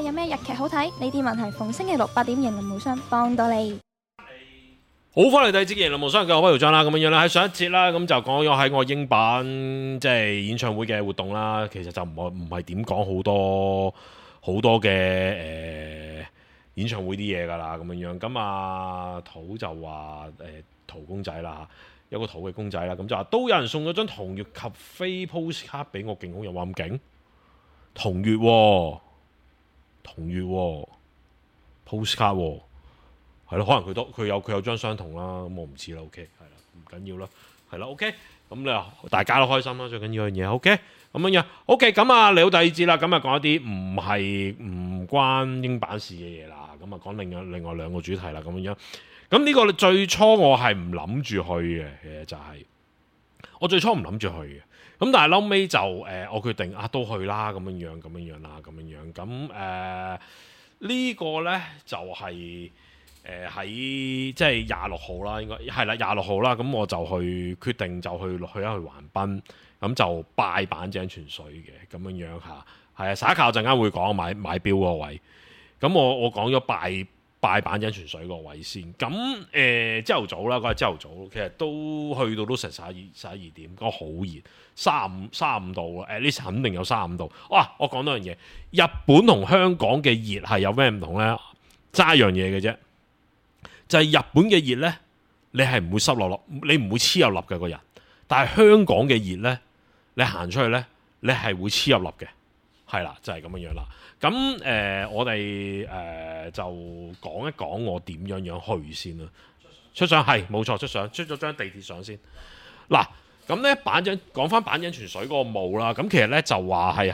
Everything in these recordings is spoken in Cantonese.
有咩日劇好睇？呢啲問題逢星期六8點迎林無雙幫到你。 好，翻嚟第二節嘅《林無雙》嘅我張啦，咁樣樣啦。喺上一節啦，咁就講咗喺我英版即係演唱會嘅活動啦。其實就唔係點講好多嘅演唱會啲嘢㗎啦，咁樣樣。咁啊土就話陶公仔啦，有個土嘅公仔啦，咁就話都有人送咗張同月及飛 postcard 俾我，勁好又話咁勁。同月喎、postcard 喎。係咯，可能佢有張相同啦，咁我唔知啦。OK， 係啦，唔緊要啦，係啦。OK，咁你大家都開心啦，最緊要樣嘢。OK，咁樣樣。OK，咁啊嚟到第二節啦，咁啊講一啲唔關英版事嘅嘢啦，咁啊講另外兩個主題啦，咁樣樣。咁呢個最初我係唔諗住去嘅，其實就係我最初唔諗住去嘅。咁但係後尾就我決定都去啦，咁樣啦，咁樣樣。咁呢個咧就係、喺即係26號啦，應該係啦26號啦，咁我就決定就去一去橫濱，咁就拜板井泉水嘅咁樣樣嚇，係啊，撒卡我陣間會講買錶嗰個位，咁我講咗拜板井泉水個位先，咁朝頭早啦，嗰日朝頭早，其實都去到都成11點，嗰好熱，35度啊，呢肯定有35度。哇！我講多樣嘢，日本同香港嘅熱係有咩唔同呢？揸一樣嘢嘅啫。就係日本嘅熱呢，你係唔會濕落，你唔會黐入笠嘅個人。但係香港嘅熱呢，你行出去呢，你係會黐入笠嘅。係啦，就係咁樣啦。咁我哋就講一講我點樣去先啦。出相係冇錯，出咗張地鐵相先。嗱，咁呢講翻板井泉水嗰個墓啦。咁其實呢，就話係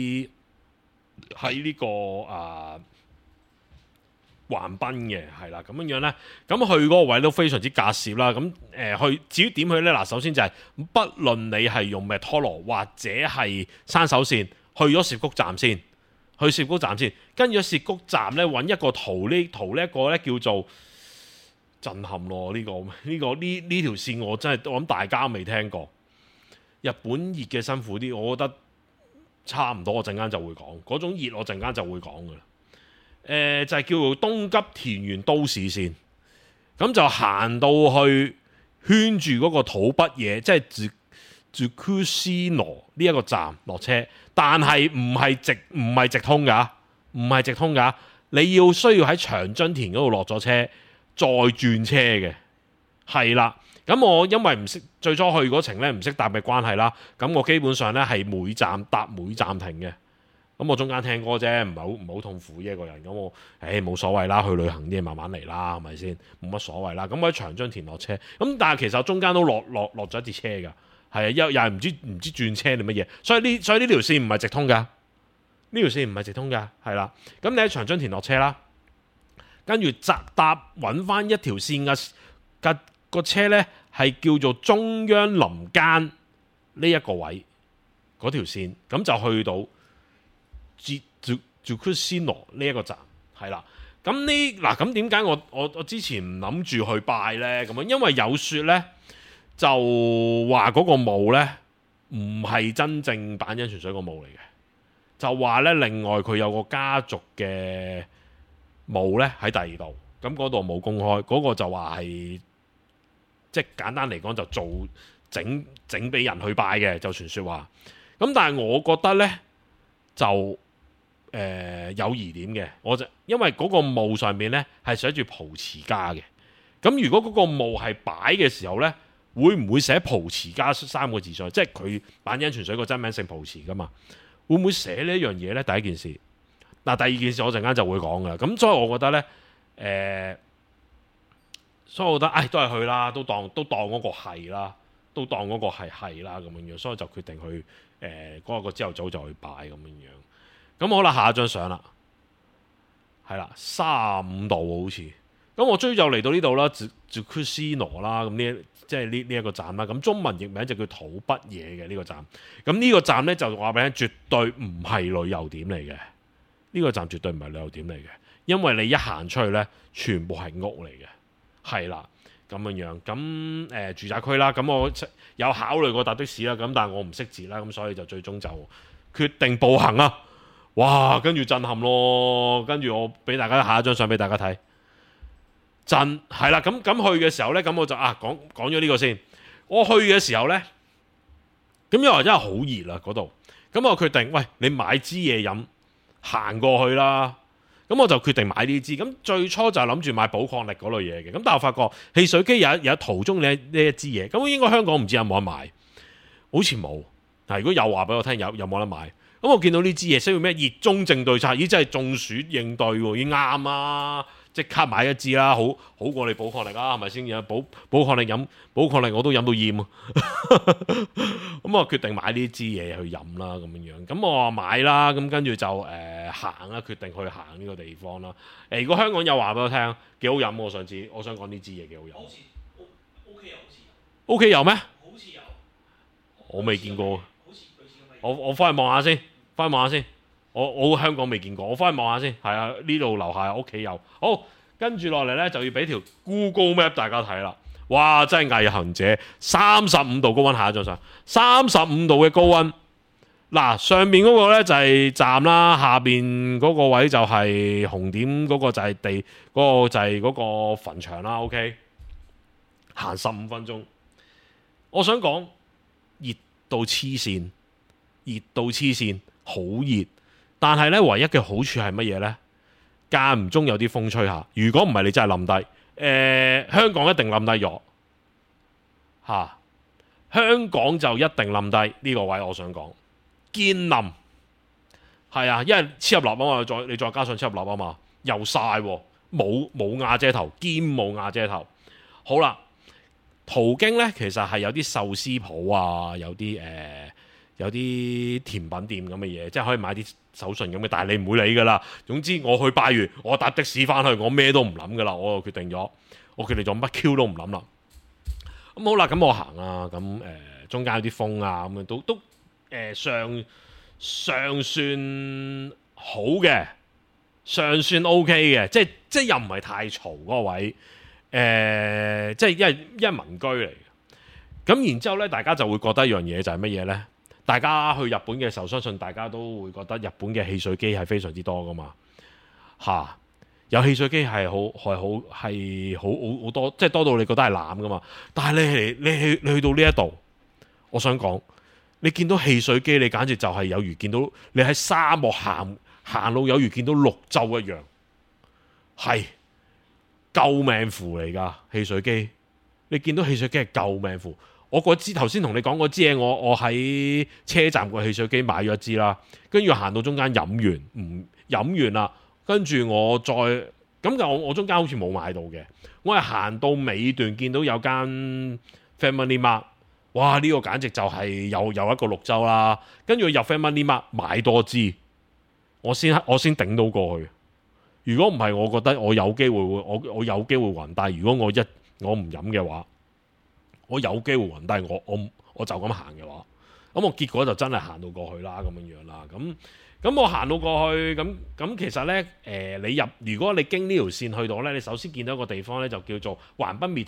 喺呢個橫濱嘅係啦，咁樣咧，咁去嗰個位都非常之隔涉啦。咁至於點去呢？嗱，首先就係、不論你係用咩拖羅或者係山手線，去咗涉谷站先，跟住涉谷站咧揾一個圖呢一個咧叫做震撼咯。呢條線我真係我諗大家未聽過。日本熱嘅辛苦啲，我覺得差唔多。我陣間就會講嗰種熱，我陣間就會講㗎啦。就係叫做東急田園都市線，咁就行到去圈住嗰個土北野，即係住 Kusino 呢一個站落車，但係唔係直通㗎，你需要喺長津田嗰度落咗車，再轉車嘅，係啦。咁我因為唔識最初去嗰程咧，唔識搭嘅關係啦，咁我基本上咧係每站停嘅。咁我中間聽歌啫，唔係好痛苦嘅一個人。咁我冇所謂啦，去旅行啲嘢慢慢嚟啦，係咪先？冇乜所謂啦。咁我喺長津田落車，咁但係其實我中間都落咗一節車㗎，係啊，又係唔知轉車定乜嘢。所以呢條線唔係直通㗎，係啦。咁你喺長津田落車啦，跟住揾翻一條線嘅個車呢，係叫做中央林間呢一個位嗰條線，咁就去到Kusino 呢一個站係啦。咁點解我之前唔諗住去拜呢？咁樣因為有説呢，就話嗰個墓呢唔係真正板井泉水個墓嚟嘅，就話呢，另外佢有個家族嘅墓呢喺第二度，咁嗰度冇公開，嗰個就話係即係簡單嚟講就做整俾人去拜嘅，就傳説話。咁但係我覺得呢，就有疑點嘅，因為嗰個墓上面呢係寫住蒲池家嘅，咁如果嗰個墓係擺嘅時候呢，會唔會寫蒲池家3個字上去？即係佢板井泉水個真名姓蒲池噶嘛？會唔會寫呢一樣嘢呢？第一件事，第二件事我陣間就會講噶啦。咁所以我覺得呢，都係去啦，都當嗰個係啦，係啦咁樣樣，所以就決定去嗰個朝頭早就去拜咁樣樣。咁好啦，下一張相啦，係啦，35度好似。咁我追就嚟到呢度啦，就 Kusino 啦，咁即係呢一個站啦。咁中文譯名就叫土北野嘅呢個站。咁呢個站呢，就話俾你聽，絕對唔係旅遊點嚟嘅。呢個站絕對唔係旅遊點嚟嘅，因為你一行出去呢，全部係屋嚟嘅，係啦，咁樣樣。咁住宅區啦，咁我有考慮過搭的士啦，咁但係我唔識字啦，咁所以就最終就決定步行啊。 哇！跟住震撼咯，跟住我俾大家下一張相俾大家睇，震係啦。咁去嘅時候呢，咁我就講咗呢個先。我去嘅時候呢，咁因為真係好熱啦嗰度，咁我決定，喂，你買支嘢飲，行過去啦。咁我就決定買呢支。咁最初就係諗住買寶礦力嗰類嘢嘅，咁但係我發覺汽水機有途中呢一支嘢，咁應該香港唔知有冇得買，好似冇。如果有話俾我聽，有冇得買？咁我見到呢支嘢需要咩熱中症對策？咦，真係中暑應對喎，已經啱啊！即刻買一支啦，好過你寶礦力啦，係咪先？有寶礦力飲，寶礦力我都飲到厭啊！咁我決定買呢支嘢去飲啦，咁樣。咁我話買啦，咁跟住就行啦，決定去行呢個地方啦。如果香港有話俾我聽，幾好飲，我想講呢支嘢幾好飲。好似 OK 有，好似有。OK 有咩？好似有。我未見過。我翻去望下先，我香港未見過，我翻去望下先。係啊，呢度樓下屋企有。好，跟住落嚟呢，就要俾條 Google Map 大家睇啦。哇，真係毅行者，35度高溫，下一張相，35度嘅高溫。嗱，上面嗰個呢就係站啦，下邊嗰個位就係紅點嗰個就係地，嗰個就係嗰個墳場啦。OK， 行15分鐘。我想講熱到黐線，好熱。但係咧，唯一嘅好處係乜嘢呢？間唔中有啲風吹下。如果唔係，你真係冧低。香港一定冧低咗嚇。香港就一定冧低呢個位。我想講堅冧係啊，因為黐入笠啊嘛，你再加上黐入笠啊嘛，又曬喎，冇瓦遮頭，堅冇瓦遮頭。好啦，途經呢，其實係有啲壽司鋪啊，有啲甜品店咁嘅嘢，即係可以買啲手信咁嘅，但係你唔會理噶啦。總之我去拜完，我搭的士翻去，我咩都唔諗噶啦，我就決定咗乜 Q 都唔諗啦。咁好啦，咁我行啊，咁中間有啲風啊，咁樣都尚算好嘅，尚算 OK 嘅，即係又唔係太嘈嗰個位，即係因為民居嚟嘅。咁然之後咧，大家就會覺得一樣嘢就係乜嘢咧？大家去日本嘅時候，相信大家都會覺得日本嘅汽水機係非常之多噶嘛，有汽水機係好多，即係多到你覺得係濫噶嘛。但係你去到呢一度，我想講，你見到汽水機，你簡直就係有如見到你喺沙漠行路，有如見到綠洲一樣，係救命符嚟噶汽水機。你見到汽水機係救命符。我嗰支頭先同你講嗰支嘢，我喺車站個汽水機買咗一支啦，跟住行到中間飲完啦，跟住我再咁我中間好似冇買到嘅，我係行到尾段見到有間 Family Mart， 哇！呢個簡直就係有一個綠洲啦，跟住入 Family Mart 買多支，我先頂到過去。如果唔係，我覺得我有機會暈低。如果我唔飲嘅話，我有機會暈低，我就咁行嘅話，咁我結果就真係行到過去啦，咁樣啦，咁我行到過去，咁其實呢，如果你經呢條線去到呢，你首先見到一個地方呢，就叫做橫濱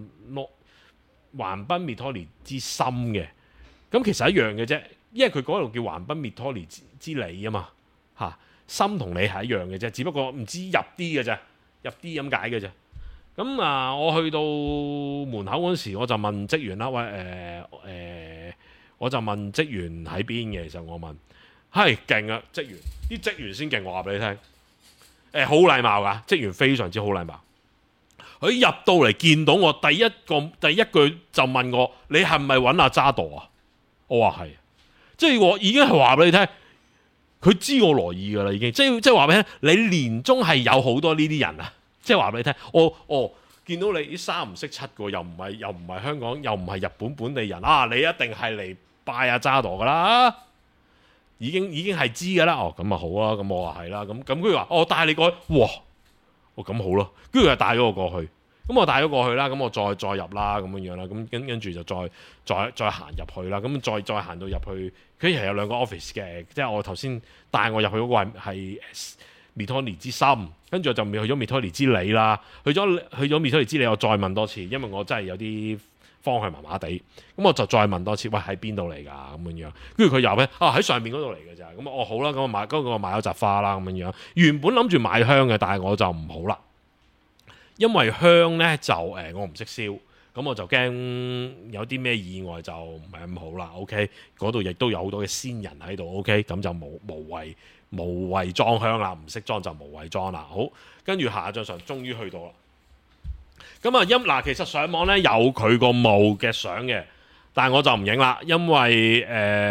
彌托尼之森嘅，咁其實一樣嘅啫，因為佢嗰度叫橫濱彌托尼之里啊嘛，森同你係一樣嘅啫，只不過唔知入啲嘅啫，入啲咁解嘅啫。咁我去到門口嗰時，我就問職員啦，我就問職員喺邊嘅。其實我問係勁啊，啲職員先勁，我話俾你聽，好禮貌噶，職員非常之好禮貌。佢入到嚟見到我，第一句就問我：你係咪揾阿渣道啊？我話係，即係我已經係話俾你聽，佢知我來意噶啦，已經即係話俾你聽，你年中係有好多呢啲人啊。即係話俾你聽，見到你啲三唔識七個，又唔係香港，又唔係日本本地人啊！你一定係嚟拜阿渣陀噶啦，已經係知噶啦。咁啊好啊，咁我話係啦。咁佢話我帶你過去，哇！咁好咯。跟住就帶咗我過去，咁我帶咗過去啦。咁我再入啦，咁樣啦。咁跟住就再行入去啦。咁再行到入去，佢其實有兩個 office 嘅，即係我頭先帶我入去嗰個係彌托尼之森，跟住就未去咗彌托尼之里啦。去咗彌托尼之里，我再問多次，因為我真係有啲方向麻麻地，咁我就再問多次，喂喺邊度嚟㗎咁樣，跟住佢又咧喺上面嗰度嚟嘅咋，咁好啦，咁我買嗰個買咗扎花啦咁樣，原本諗住買香嘅，但係我就唔好啦，因為香咧就我唔識燒。咁我就驚有啲咩意外就唔係咁好啦。OK，嗰度亦都有好多嘅先人喺度。OK，咁就無謂裝香啦，唔識裝就無謂裝啦。好，跟住下張相終於去到啦。咁啊其實上網咧有佢個墓嘅相嘅，但係我就唔影啦，因為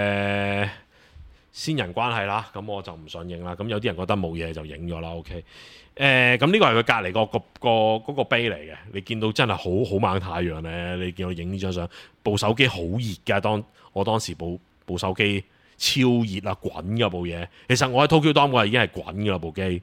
先人關係啦，咁我就唔想影啦。咁有啲人覺得冇嘢就影咗啦。OK。咁呢個係佢隔離嗰個碑嚟嘅，你見到真係好猛太陽咧。你見我影呢張相，部手機好熱㗎。我當時部手機超熱啊，滾㗎部嘢。其實我喺 Tokyo Dome 嗰日已經係滾㗎啦部機。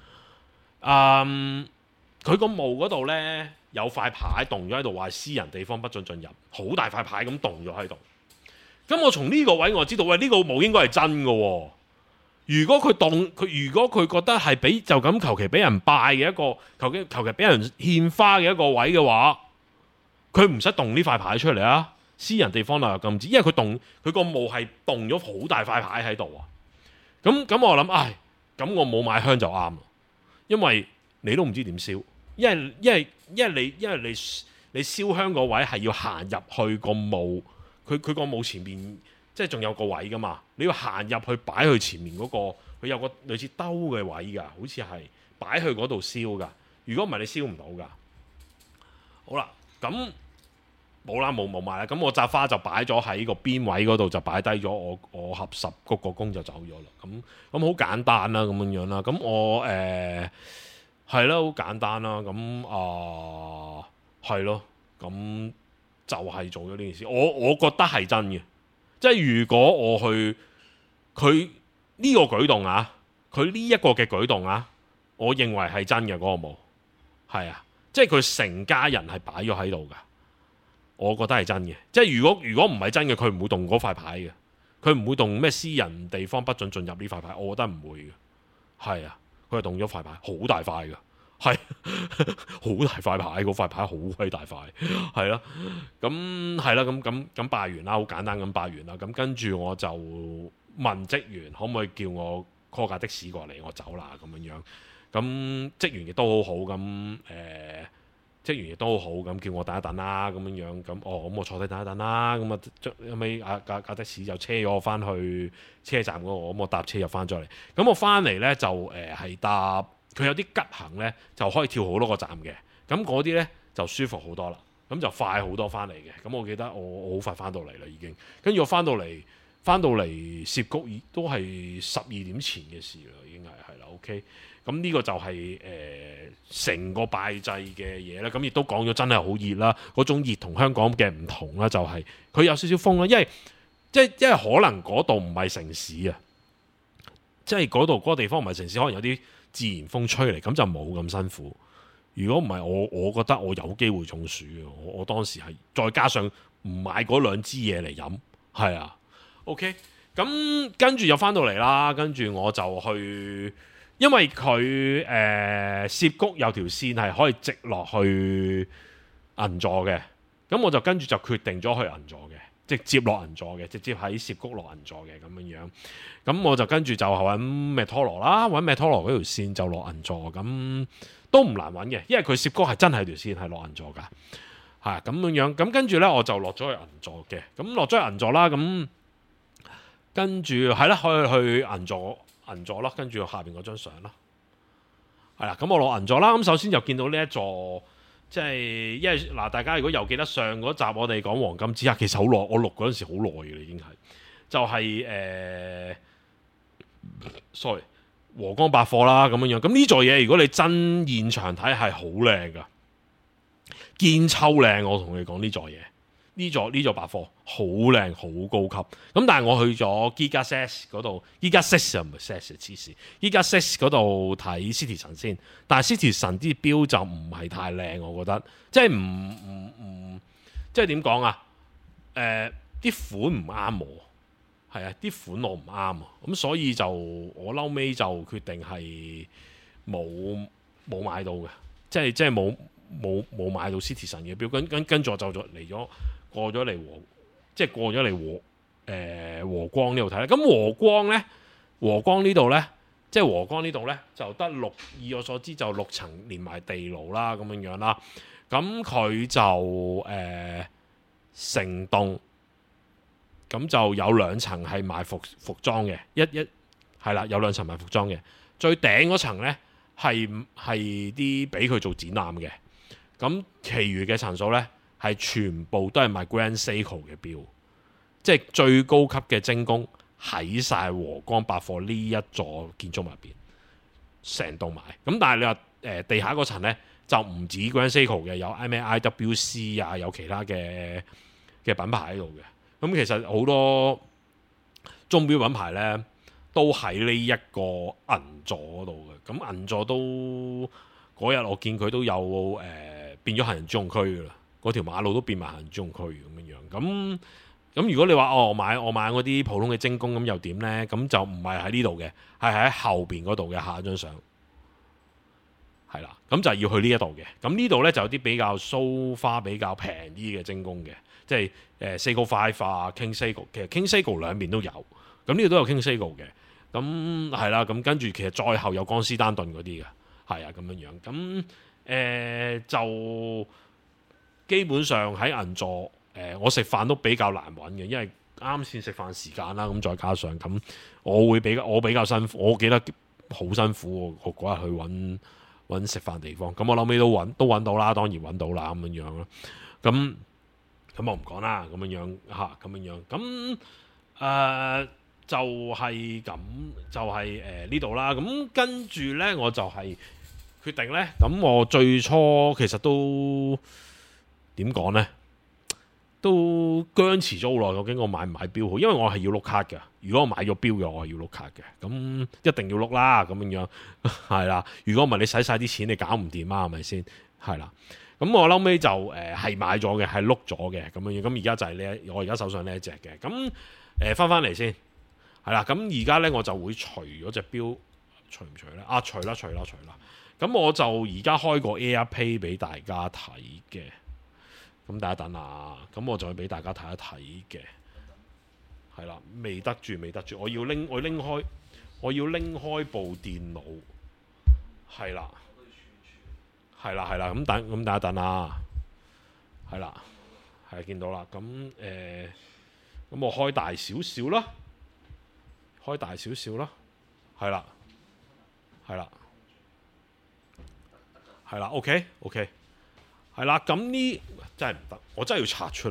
佢個墓嗰度咧有塊牌棟咗喺度，話私人地方不准進入，好大塊牌咁棟咗喺度。咁我從呢個位我就知道，喂呢個墓應該係真㗎喎。如果佢覺得係俾就咁求其俾人拜嘅一個求其俾人獻花嘅一個位嘅話，佢唔使動呢塊牌出嚟啊！私人地方又禁止，因為佢個墓係動咗好大塊牌喺度啊！咁我諗，咁我冇買香就啱啦，因為你都唔知點燒，因為你燒香個位係要行入去個墓，佢個墓前面。即係仲有個位噶嘛，你要行入去擺去前面嗰個，佢有個類似兜嘅位㗎，好似係擺去嗰度燒㗎。如果唔係你燒唔到㗎。好啦，咁冇啦，冇買啦。咁我紮花就擺咗喺個邊位嗰度，就擺低咗我合十鞠個躬就走咗啦。咁好簡單啦，咁樣啦。咁我係啦，好簡單啦。咁係咯，咁就係做咗呢件事。我覺得係真嘅。即係如果我去佢呢個舉動啊，佢呢一個嘅舉動啊，我認為係真嘅嗰個墓，係啊，即係佢成家人係擺咗喺度噶，我覺得係真嘅。即係如果唔係真嘅，佢唔會動嗰塊牌嘅，佢唔會動咩私人地方不准進入呢塊牌，我覺得唔會嘅，係啊，佢係動咗塊牌，好大塊噶。係好大塊牌，嗰塊牌好鬼大塊，係啦，咁係啦，咁拜完啦，好簡單咁拜完啦，咁跟住我就問職員可唔可以叫我 call 架的士過嚟，我走啦咁樣樣，咁職員亦都好好，咁職員亦都好好，咁叫我等一等啦，咁樣樣，咁我坐低等一等啦，咁啊後尾架的士就車咗我翻去車站嗰度，咁我搭車又翻咗嚟，咁我翻嚟呢，就係搭。佢有啲急行呢，就可以跳好多個站嘅，咁嗰啲呢，就舒服好多啦，咁就快好多翻嚟嘅。咁我記得我好快翻到嚟啦，已經。跟住我翻到嚟涉谷都係12點前嘅事啦，已經係啦。OK，咁呢個就係成個拜祭嘅嘢啦。咁亦都講咗真係好熱啦，嗰種熱同香港嘅唔同啦，就係佢有少少風啦，因為可能嗰度唔係城市啊，即係嗰個地方唔係城市，可能有啲自然風吹嚟，咁就冇咁辛苦。如果唔係，我覺得我有機會中暑嘅。我當時係再加上唔買嗰2支嘢嚟飲，係啊。OK，咁跟住又翻到嚟啦，跟住我就去，因為佢涉谷有條線係可以直落去銀座嘅，咁我就跟住就決定咗去銀座嘅。直接落銀座嘅，直接喺涉谷落銀座嘅咁樣樣，咁我就跟住就揾咩拖羅啦，揾咩拖羅嗰條線就落銀座，咁都唔難揾嘅，因為佢涉谷係真係條線係落銀座㗎，係咁樣樣，咁跟住呢，我就落咗去銀座嘅，咁落咗去銀座啦，咁跟住係啦，可以去銀座啦，跟住下邊嗰張相啦，係啦，咁我落銀座啦，咁首先就見到呢一座。即係，因為嗱，大家如果又記得上嗰集我哋講黃金之客，其實好耐，我錄嗰陣時好耐嘅啦，已經係就係sorry，和光百貨啦咁樣樣。咁呢座嘢如果你真現場睇係好靚噶，堅抽靚，我同你講呢座嘢，呢座百貨好靚，好高級。咁但係我去咗 Giga6 嗰度，Giga6又唔係 6黐線，Giga6嗰度睇 Citizen 先。但係 Citizen 啲標就唔係太靚，我覺得即係唔即係點講啊？啲款唔啱我，係啊，啲款我唔啱啊。咁所以就我嬲尾就決定係冇買到嘅，即係冇買到 Citizen 嘅錶，跟住我就嚟咗過咗嚟和光呢度睇啦。咁和光呢度呢，即係和光呢度呢，就得以我所知就6層連埋地牢啦咁樣啦。咁佢就成棟，咁就有2層係賣服裝嘅，係啦，有2層賣服裝嘅。最頂嗰層呢係啲俾佢做展覽嘅，咁其餘嘅層數呢，係全部都係賣 Grand Seiko 嘅錶，即係最高級嘅精工喺晒和光百貨呢一座建築物入邊，成棟買。咁但係你話地下嗰層呢，就唔止 Grand Seiko 嘅，有咩 IWC 啊，有其他嘅品牌喺度嘅。咁其實好多鐘錶品牌呢，都喺呢一個銀座嗰度嘅。咁銀座都嗰日我見佢都有變咗行人專用區噶啦，嗰條馬路都變埋行人專用區咁樣。咁如果你話我買嗰啲普通嘅精工咁又點呢？咁就唔係喺呢度嘅，係喺後邊嗰度嘅下一張相。係啦，咁就要去呢一度嘅。咁呢度呢，就有啲比較蘇花比較平啲嘅精工嘅，即係Seiko 5啊 King Seiko， 其實 King Seiko 兩邊都有。咁呢度都有 King Seiko 嘅。咁係啦，咁跟住其實再後有江詩丹頓嗰啲嘅，係啊咁樣樣。咁就基本上喺銀座我食飯都比較難揾嘅，因為啱先食飯時間啦。咁再加上咁，我比較辛苦，我記得好辛苦。我嗰日去揾食飯地方，咁我後尾都揾到啦，當然揾到啦咁樣樣啦。咁我唔講啦，咁樣樣嚇，咁樣樣咁就係咁，就係呢度啦。咁跟住呢，我就係決定呢。咁我最初其實都點講呢？都僵持咗好耐。究竟我買唔買錶好？因為我係要碌卡嘅。如果我買咗錶嘅，我係要碌卡嘅。咁一定要碌啦。咁樣樣係啦。如果唔係你使晒啲錢，你搞唔掂啊？係咪先？係啦。咁我後尾就係買咗嘅，係碌咗嘅咁樣樣。咁而家就係我而家手上呢一隻嘅。咁翻嚟先。係啦，咁而家呢，我就會除咗隻錶，除唔除呢？啊，除啦。咁我就而家開個 AirPay 俾大家睇嘅。咁等一等啊，咁我就會俾大家睇一睇嘅。係啦，未得住，我要拎開部電腦。係啦，咁等一等啊。係啦，係見到啦。咁咁我開大少少啦。係啦 OK， 係啦。咁呢真係唔得，我真係要拆出嚟，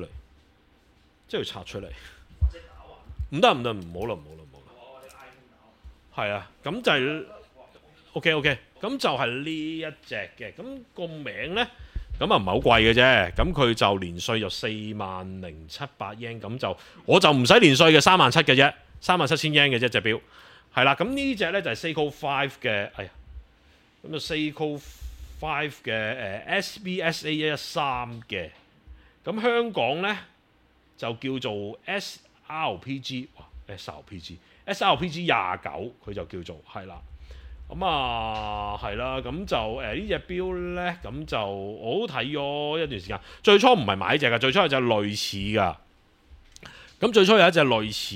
唔得，唔好啦。係啊，咁就係 OK， 咁就係呢一隻嘅。咁個名呢，咁啊唔係好貴嘅啫。咁佢就年稅就40,700 yen，咁就我就唔使年稅嘅，37,000嘅啫，37,000 yen嘅啫隻錶。係啦，咁呢隻呢就係 Seiko 5嘅，咁就 Seiko 5嘅SBSA 113嘅。咁香港呢，就叫做 SRPG 29，佢就叫做係啦。咁係啦，咁就呢隻錶呢，咁就我都睇咗一段時間。最初唔係買呢隻㗎，最初有隻類似㗎。咁最初有一隻類似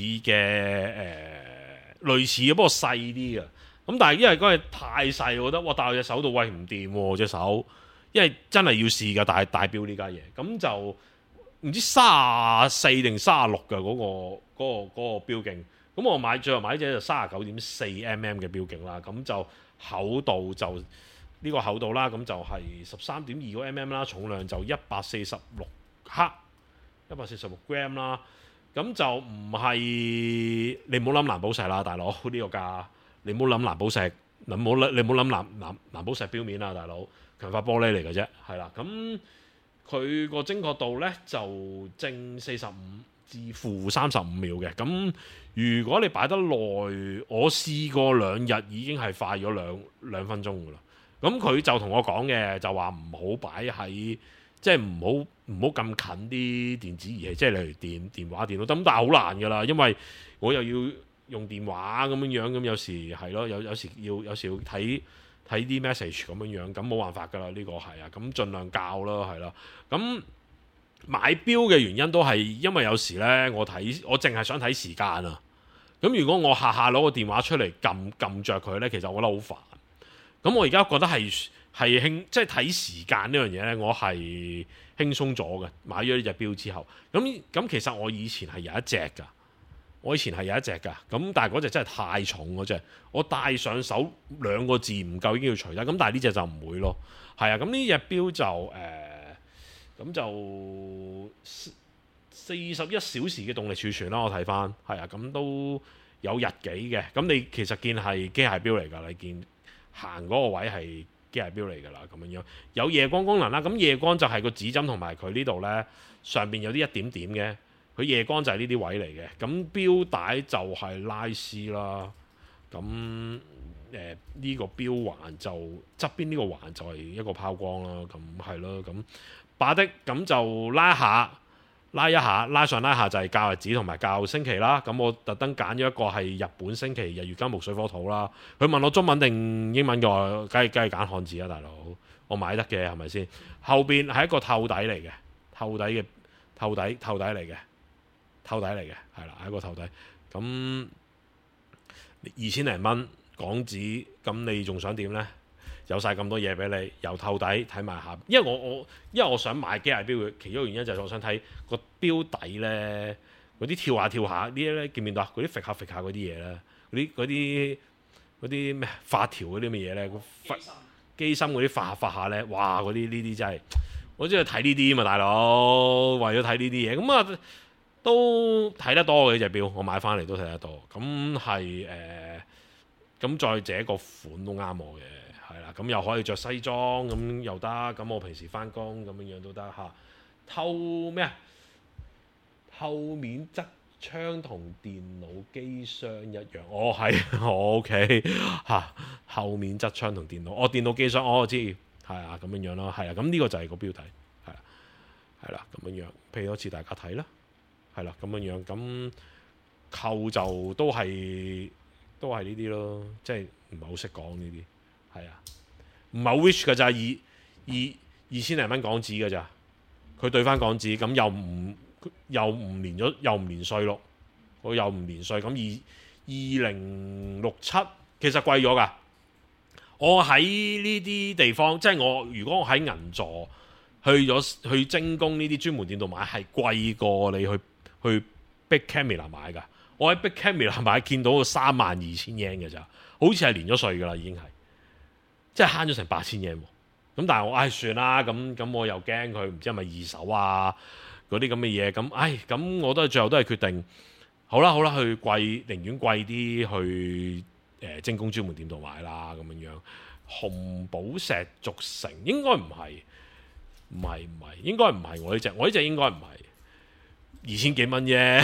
嘅，不過細啲嘅。咁但係因為嗰隻太細，我覺得哇，戴喺隻手度唔掂喎隻手，因為真係要試㗎大錶呢家嘢。咁就唔知34定36嘅嗰個錶徑。咁我最後買隻就 39.4mm 嘅錶徑啦。咁就厚度就呢個厚度啦，咁就係 13.2 個 mm 啦，重量就146克，146 gram 啦。咁就唔係你唔好諗藍寶石啦，大佬呢個價，你唔好諗藍寶石，你唔好諗藍寶石錶面啦，大佬強化玻璃嚟嘅啫，係啦。咁佢個精確度呢，就正45至負35秒嘅。咁如果你擺得耐，我試過2日已經係快咗兩分鐘噶啦。咁佢就同我講嘅就話唔好擺喺，即係唔好咁近啲電子儀器，即係例如電話、電腦。咁但係好難噶啦，因為我又要用電話咁樣，咁有時係咯，有時要睇啲 message 咁樣，咁冇辦法㗎啦，呢個係啊，咁盡量教咯，係啦，咁買錶嘅原因都係因為有時呢，我淨係想睇時間啊，咁如果我下下攞個電話出嚟撳著佢呢，其實我覺得好煩。咁我而家覺得係即係睇時間呢樣嘢呢，我係輕鬆咗嘅。買咗呢隻錶之後，咁其實我以前係有一隻㗎，咁但係嗰隻真係太重嗰隻，我戴上手2個字唔夠已經要除啦。咁但係呢隻就唔會咯，係啊。咁呢隻錶就咁就41小時嘅動力儲存啦。我睇翻係啊，咁都有日幾嘅。咁你其實見係機械錶嚟㗎，你見行嗰個位係機械錶嚟㗎啦，咁樣有夜光功能啦。咁夜光就係個指針同埋佢呢度呢，上邊有啲一點點嘅，佢夜光就係呢啲位嚟嘅。咁錶帶就係拉絲啦。咁呢個錶環就側邊呢個環就係一個拋光啦。咁係咯，咁把的咁就拉一下，拉上拉下就係校日子同埋校星期啦。咁我特登揀咗一個係日本星期日月金木水火土啦。佢問我中文定英文嘅話，梗係揀漢字啦，大佬。我買得嘅係咪先？後邊係一個透底嚟嘅，透底嚟嘅，係啦，係一個透底。咁2000零蚊港紙，咁你仲想點呢？有晒咁多嘢俾你，由透底睇埋下，因為我想買機械錶嘅其中一個原因就係我想睇個錶底呢，嗰啲跳下呢啲咧，見唔見到啊？嗰啲揈下嗰啲嘢咧，嗰啲咩發條嗰啲咩嘢咧，機芯嗰啲發下咧，哇！呢啲真係我中意睇呢啲嘛，大佬為咗睇呢啲嘢，咁啊都睇得多嘅呢隻錶，我買翻嚟都睇得多，咁係咁再者個款都啱我嘅。係啦，咁又可以着西裝咁又得，咁我平時翻工咁樣都得嚇。透面側窗同電腦機箱一樣，係OK 嚇。後面側窗同電腦，電腦機箱我知，係啊咁樣咯，係啊，咁呢個就係個標題，係啦咁樣，譬如多次大家睇啦，係啦咁樣，咁扣就都係呢啲咯，即係唔係好識講呢啲。係啊，唔係好 rich 㗎咋，2000零蚊港紙㗎咋，佢對翻港紙咁又唔連稅咯，我又唔連稅，咁2067其實貴咗㗎。我喺呢啲地方，即係如果我喺銀座去精工呢啲專門店度買，係貴過你去 Big Camera 買㗎。我喺 Big Camera 買見到個32,000 yen 㗎咋，好似係連咗稅㗎啦，已經係。即係慳咗成8000嘢喎，咁但係我算啦，咁我又驚佢唔知係咪二手啊嗰啲咁嘅嘢，咁我都係最後都係決定，好啦，去寧願貴啲去精工專門店度買啦，咁樣。紅寶石續成應該唔係，應該唔係我呢隻應該唔係2000幾蚊啫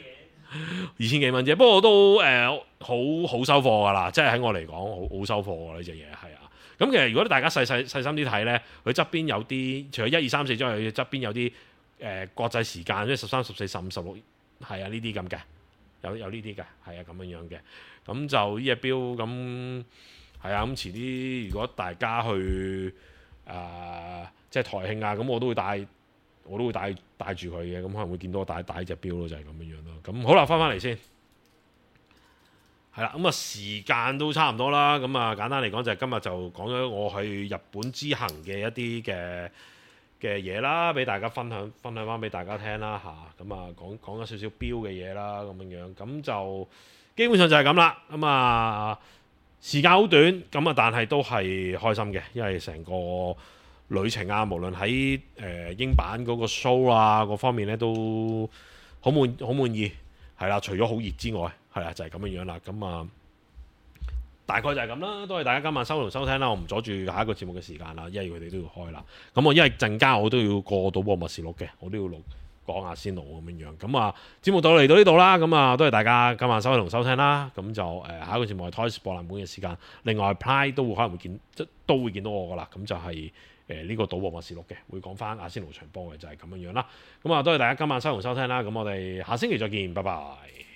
，2000幾蚊啫，不過都好收貨㗎啦，即係喺我嚟講好收貨㗎呢隻嘢係啊。咁其實如果大家細心啲睇呢，佢側邊有啲除咗1、2、3、4之外，佢側邊有啲國際時間，即係13、14、15、16，係啊呢啲咁嘅，有呢啲嘅，係啊咁樣嘅。咁就呢隻錶咁係啊，咁遲啲如果大家去即係台慶啊，咁我都會帶住佢嘅，咁可能會見到我帶隻錶咯，就係咁樣咯。咁好啦，翻嚟先。係啦，咁啊時間都差唔多啦，咁啊簡單嚟講就係今日就講咗我去日本之行嘅一啲嘅嘢啦，俾大家分享翻俾大家聽啦嚇，咁啊講咗少少錶嘅嘢啦，咁樣，咁就基本上就係咁啦，咁啊時間好短，咁啊但係都係開心嘅，因為成個旅程啊，無論喺英版嗰個 show 啊各方面咧都好滿意，係啦，除咗好熱之外。係啊，就係咁樣啦，咁啊大概就係咁啦，多謝大家今晚收聽啦，我唔阻住下一個節目嘅時間啦，因為佢哋都要開啦。咁我因為陣間我都要過賭博默示錄嘅，我都要講下先咁樣。咁啊節目嚟到呢度啦，咁啊多謝大家今晚收聽啦。咁就下一個節目係 Toys 博覽館嘅時間，另外 Pride 都會可能會見到我噶啦。咁就係呢個賭博默示錄嘅，會講翻阿仙奴場波嘅，就係咁樣啦。咁啊多謝大家今晚收聽啦，咁我哋下星期再見，拜拜。